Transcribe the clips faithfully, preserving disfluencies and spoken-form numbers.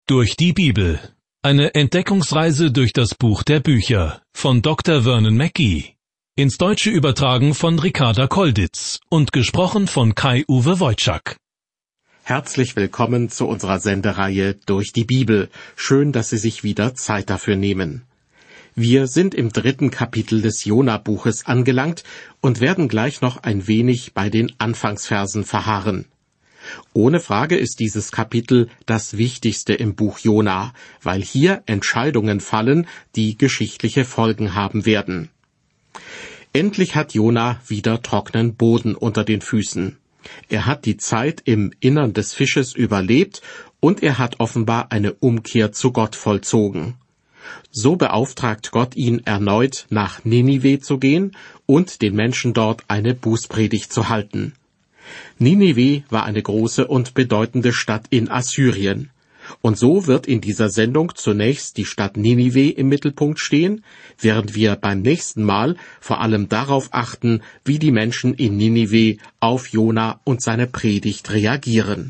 Durch die Bibel. Eine Entdeckungsreise durch das Buch der Bücher von Doktor Vernon Mackey. Ins Deutsche übertragen von Ricarda Kolditz und gesprochen von Kai-Uwe Wojczak. Herzlich willkommen zu unserer Sendereihe Durch die Bibel. Schön, dass Sie sich wieder Zeit dafür nehmen. Wir sind im dritten Kapitel des Jona-Buches angelangt und werden gleich noch ein wenig bei den Anfangsversen verharren. Ohne Frage ist dieses Kapitel das Wichtigste im Buch Jona, weil hier Entscheidungen fallen, die geschichtliche Folgen haben werden. Endlich hat Jona wieder trockenen Boden unter den Füßen. Er hat die Zeit im Innern des Fisches überlebt und er hat offenbar eine Umkehr zu Gott vollzogen. So beauftragt Gott ihn erneut, nach Ninive zu gehen und den Menschen dort eine Bußpredigt zu halten. Ninive war eine große und bedeutende Stadt in Assyrien. Und so wird in dieser Sendung zunächst die Stadt Ninive im Mittelpunkt stehen, während wir beim nächsten Mal vor allem darauf achten, wie die Menschen in Ninive auf Jona und seine Predigt reagieren.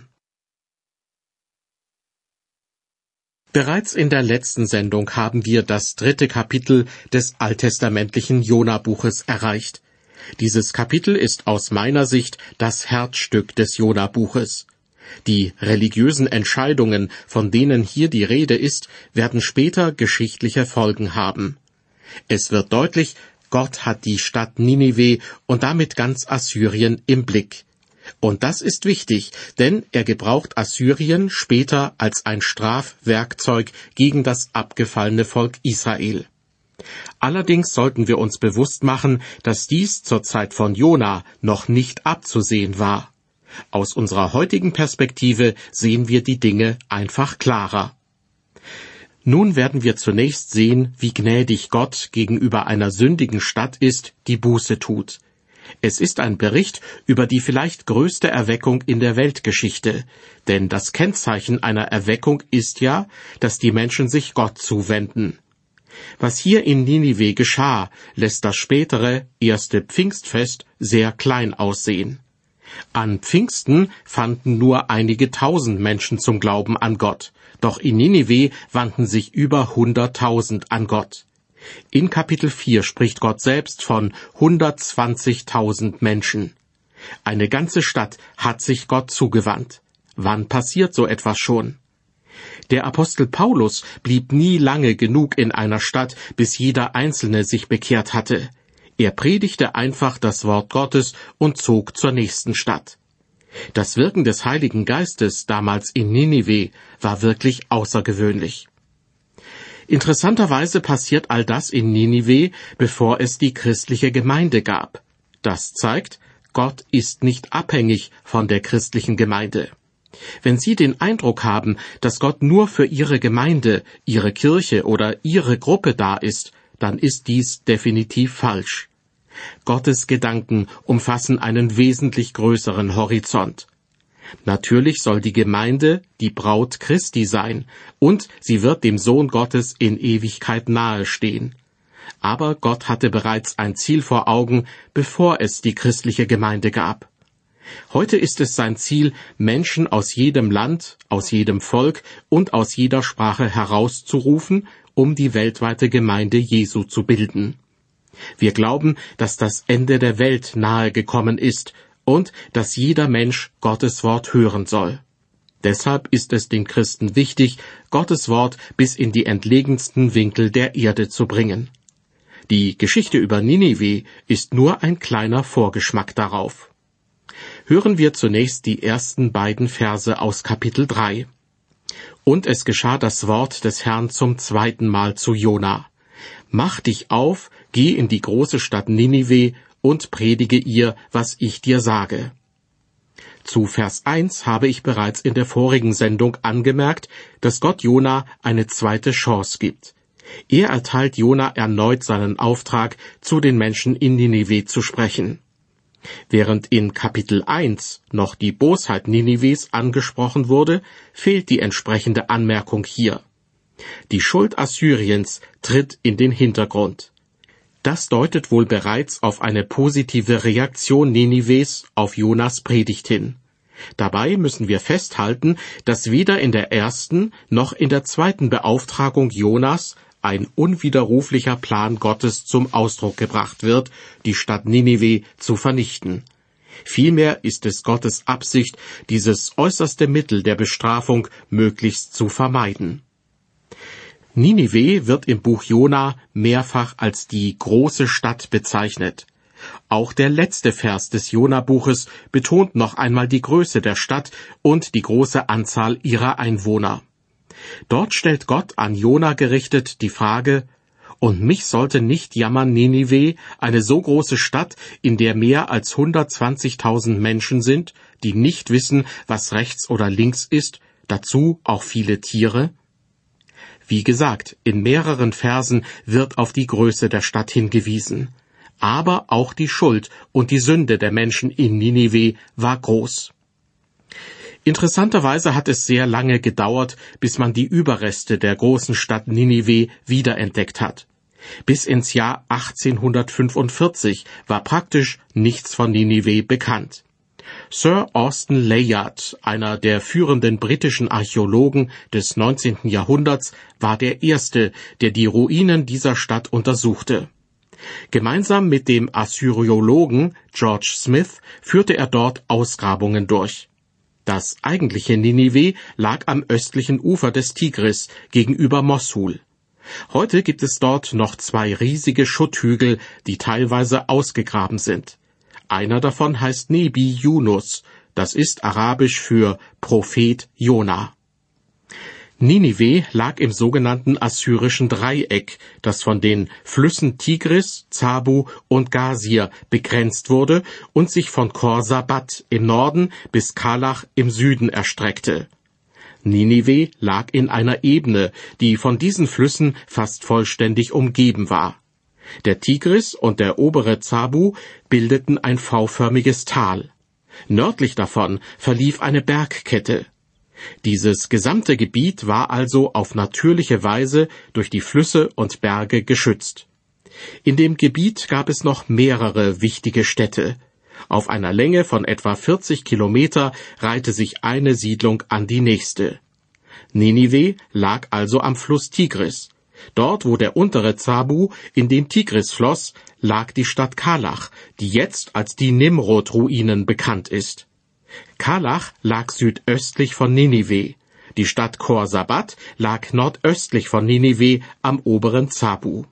Bereits in der letzten Sendung haben wir das dritte Kapitel des alttestamentlichen Jona-Buches erreicht. Dieses Kapitel ist aus meiner Sicht das Herzstück des Jona-Buches. Die religiösen Entscheidungen, von denen hier die Rede ist, werden später geschichtliche Folgen haben. Es wird deutlich, Gott hat die Stadt Ninive und damit ganz Assyrien im Blick. Und das ist wichtig, denn er gebraucht Assyrien später als ein Strafwerkzeug gegen das abgefallene Volk Israel. Allerdings sollten wir uns bewusst machen, dass dies zur Zeit von Jona noch nicht abzusehen war. Aus unserer heutigen Perspektive sehen wir die Dinge einfach klarer. Nun werden wir zunächst sehen, wie gnädig Gott gegenüber einer sündigen Stadt ist, die Buße tut. Es ist ein Bericht über die vielleicht größte Erweckung in der Weltgeschichte, denn das Kennzeichen einer Erweckung ist ja, dass die Menschen sich Gott zuwenden. Was hier in Ninive geschah, lässt das spätere, erste Pfingstfest sehr klein aussehen. An Pfingsten fanden nur einige tausend Menschen zum Glauben an Gott, doch in Ninive wandten sich über hunderttausend an Gott. In Kapitel vier spricht Gott selbst von hundertzwanzigtausend Menschen. Eine ganze Stadt hat sich Gott zugewandt. Wann passiert so etwas schon? Der Apostel Paulus blieb nie lange genug in einer Stadt, bis jeder Einzelne sich bekehrt hatte. Er predigte einfach das Wort Gottes und zog zur nächsten Stadt. Das Wirken des Heiligen Geistes damals in Ninive war wirklich außergewöhnlich. Interessanterweise passiert all das in Ninive, bevor es die christliche Gemeinde gab. Das zeigt, Gott ist nicht abhängig von der christlichen Gemeinde. Wenn Sie den Eindruck haben, dass Gott nur für Ihre Gemeinde, Ihre Kirche oder Ihre Gruppe da ist, dann ist dies definitiv falsch. Gottes Gedanken umfassen einen wesentlich größeren Horizont. Natürlich soll die Gemeinde die Braut Christi sein, und sie wird dem Sohn Gottes in Ewigkeit nahe stehen. Aber Gott hatte bereits ein Ziel vor Augen, bevor es die christliche Gemeinde gab. Heute ist es sein Ziel, Menschen aus jedem Land, aus jedem Volk und aus jeder Sprache herauszurufen, um die weltweite Gemeinde Jesu zu bilden. Wir glauben, dass das Ende der Welt nahe gekommen ist und dass jeder Mensch Gottes Wort hören soll. Deshalb ist es den Christen wichtig, Gottes Wort bis in die entlegensten Winkel der Erde zu bringen. Die Geschichte über Ninive ist nur ein kleiner Vorgeschmack darauf. Hören wir zunächst die ersten beiden Verse aus Kapitel drei. Und es geschah das Wort des Herrn zum zweiten Mal zu Jona. Mach dich auf, geh in die große Stadt Ninive und predige ihr, was ich dir sage. Zu Vers eins habe ich bereits in der vorigen Sendung angemerkt, dass Gott Jona eine zweite Chance gibt. Er erteilt Jona erneut seinen Auftrag, zu den Menschen in Ninive zu sprechen. Während in Kapitel eins noch die Bosheit Ninives angesprochen wurde, fehlt die entsprechende Anmerkung hier. Die Schuld Assyriens tritt in den Hintergrund. Das deutet wohl bereits auf eine positive Reaktion Ninives auf Jonas Predigt hin. Dabei müssen wir festhalten, dass weder in der ersten noch in der zweiten Beauftragung Jonas ein unwiderruflicher Plan Gottes zum Ausdruck gebracht wird, die Stadt Ninive zu vernichten. Vielmehr ist es Gottes Absicht, dieses äußerste Mittel der Bestrafung möglichst zu vermeiden. Ninive wird im Buch Jona mehrfach als die große Stadt bezeichnet. Auch der letzte Vers des Jona-Buches betont noch einmal die Größe der Stadt und die große Anzahl ihrer Einwohner. Dort stellt Gott an Jona gerichtet die Frage: Und mich sollte nicht jammern Ninive, eine so große Stadt, in der mehr als hundertzwanzigtausend Menschen sind, die nicht wissen, was rechts oder links ist, dazu auch viele Tiere? Wie gesagt, in mehreren Versen wird auf die Größe der Stadt hingewiesen. Aber auch die Schuld und die Sünde der Menschen in Ninive war groß. Interessanterweise hat es sehr lange gedauert, bis man die Überreste der großen Stadt Ninive wiederentdeckt hat. Bis ins Jahr achtzehnhundertfünfundvierzig war praktisch nichts von Ninive bekannt. Sir Austen Layard, einer der führenden britischen Archäologen des neunzehnten Jahrhunderts, war der Erste, der die Ruinen dieser Stadt untersuchte. Gemeinsam mit dem Assyriologen George Smith führte er dort Ausgrabungen durch. Das eigentliche Ninive lag am östlichen Ufer des Tigris gegenüber Mossul. Heute gibt es dort noch zwei riesige Schutthügel, die teilweise ausgegraben sind. Einer davon heißt Nebi Yunus, das ist arabisch für Prophet Jona. Ninive lag im sogenannten assyrischen Dreieck, das von den Flüssen Tigris, Zabu und Gasir begrenzt wurde und sich von Khor Sabat im Norden bis Kalach im Süden erstreckte. Ninive lag in einer Ebene, die von diesen Flüssen fast vollständig umgeben war. Der Tigris und der obere Zabu bildeten ein V-förmiges Tal. Nördlich davon verlief eine Bergkette. Dieses gesamte Gebiet war also auf natürliche Weise durch die Flüsse und Berge geschützt. In dem Gebiet gab es noch mehrere wichtige Städte. Auf einer Länge von etwa vierzig Kilometer reihte sich eine Siedlung an die nächste. Ninive lag also am Fluss Tigris. Dort, wo der untere Zabu in den Tigris floss, lag die Stadt Kalach, die jetzt als die Nimrod-Ruinen bekannt ist. Kalach lag südöstlich von Ninive. Die Stadt Khor Sabat lag nordöstlich von Ninive am oberen Zabu.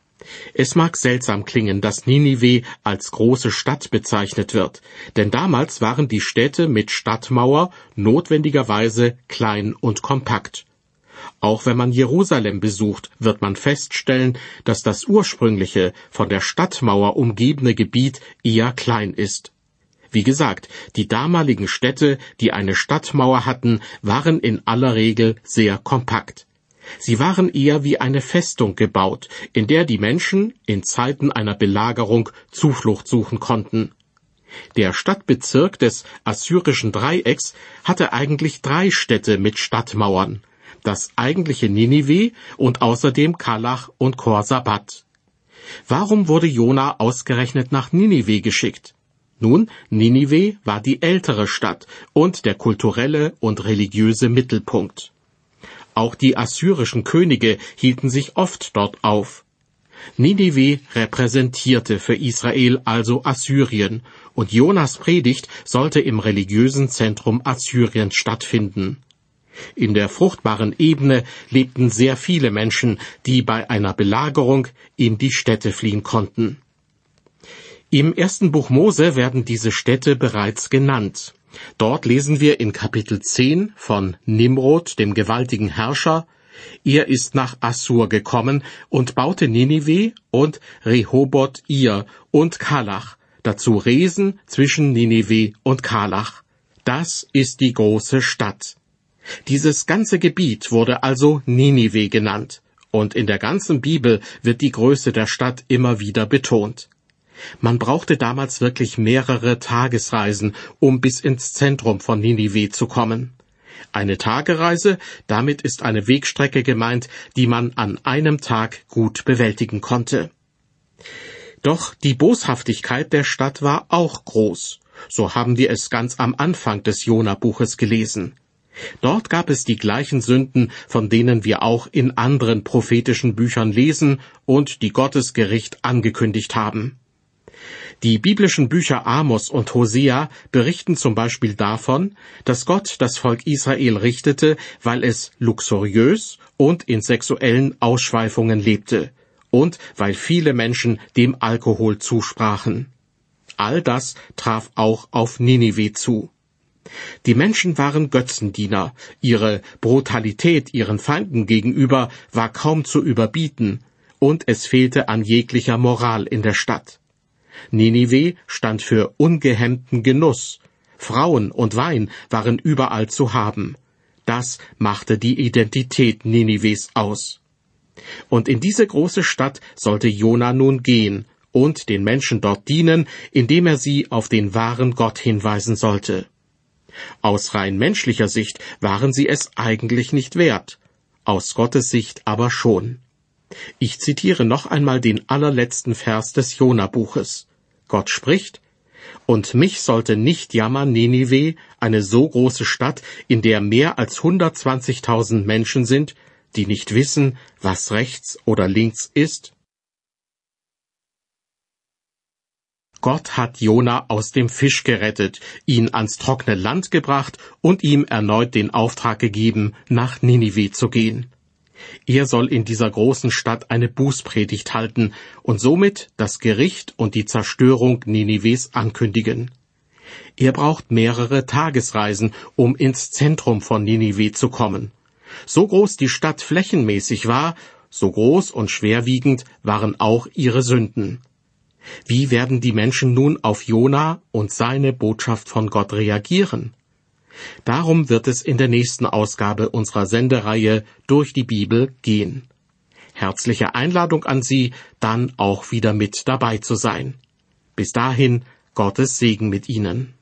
Es mag seltsam klingen, dass Ninive als große Stadt bezeichnet wird, denn damals waren die Städte mit Stadtmauer notwendigerweise klein und kompakt. Auch wenn man Jerusalem besucht, wird man feststellen, dass das ursprüngliche, von der Stadtmauer umgebene Gebiet eher klein ist. Wie gesagt, die damaligen Städte, die eine Stadtmauer hatten, waren in aller Regel sehr kompakt. Sie waren eher wie eine Festung gebaut, in der die Menschen in Zeiten einer Belagerung Zuflucht suchen konnten. Der Stadtbezirk des assyrischen Dreiecks hatte eigentlich drei Städte mit Stadtmauern: das eigentliche Ninive und außerdem Kalach und Khor Sabat. Warum wurde Jona ausgerechnet nach Ninive geschickt? Nun, Ninive war die ältere Stadt und der kulturelle und religiöse Mittelpunkt. Auch die assyrischen Könige hielten sich oft dort auf. Ninive repräsentierte für Israel also Assyrien, und Jonas Predigt sollte im religiösen Zentrum Assyriens stattfinden. In der fruchtbaren Ebene lebten sehr viele Menschen, die bei einer Belagerung in die Städte fliehen konnten. Im ersten Buch Mose werden diese Städte bereits genannt. Dort lesen wir in Kapitel zehn von Nimrod, dem gewaltigen Herrscher: Er ist nach Assur gekommen und baute Ninive und Rehoboth Ir und Kalach, dazu Resen zwischen Ninive und Kalach. Das ist die große Stadt. Dieses ganze Gebiet wurde also Ninive genannt, und in der ganzen Bibel wird die Größe der Stadt immer wieder betont. Man brauchte damals wirklich mehrere Tagesreisen, um bis ins Zentrum von Ninive zu kommen. Eine Tagereise, damit ist eine Wegstrecke gemeint, die man an einem Tag gut bewältigen konnte. Doch die Boshaftigkeit der Stadt war auch groß, So haben wir es ganz am Anfang des Jona-Buches gelesen. Dort gab es die gleichen Sünden, von denen wir auch in anderen prophetischen Büchern lesen und die Gottes Gericht angekündigt haben. Die biblischen Bücher Amos und Hosea berichten zum Beispiel davon, dass Gott das Volk Israel richtete, weil es luxuriös und in sexuellen Ausschweifungen lebte und weil viele Menschen dem Alkohol zusprachen. All das traf auch auf Ninive zu. Die Menschen waren Götzendiener, ihre Brutalität ihren Feinden gegenüber war kaum zu überbieten, und es fehlte an jeglicher Moral in der Stadt. Ninive stand für ungehemmten Genuss. Frauen und Wein waren überall zu haben. Das machte die Identität Ninives aus. Und in diese große Stadt sollte Jona nun gehen und den Menschen dort dienen, indem er sie auf den wahren Gott hinweisen sollte. Aus rein menschlicher Sicht waren sie es eigentlich nicht wert, aus Gottes Sicht aber schon. Ich zitiere noch einmal den allerletzten Vers des Jona-Buches. Gott spricht: Und mich sollte nicht jammern, Ninive, eine so große Stadt, in der mehr als hundertzwanzigtausend Menschen sind, die nicht wissen, was rechts oder links ist. Gott hat Jona aus dem Fisch gerettet, ihn ans trockene Land gebracht und ihm erneut den Auftrag gegeben, nach Ninive zu gehen. Er soll in dieser großen Stadt eine Bußpredigt halten und somit das Gericht und die Zerstörung Ninives ankündigen. Er braucht mehrere Tagesreisen, um ins Zentrum von Ninive zu kommen. So groß die Stadt flächenmäßig war, so groß und schwerwiegend waren auch ihre Sünden. Wie werden die Menschen nun auf Jona und seine Botschaft von Gott reagieren? Darum wird es in der nächsten Ausgabe unserer Sendereihe Durch die Bibel gehen. Herzliche Einladung an Sie, dann auch wieder mit dabei zu sein. Bis dahin, Gottes Segen mit Ihnen.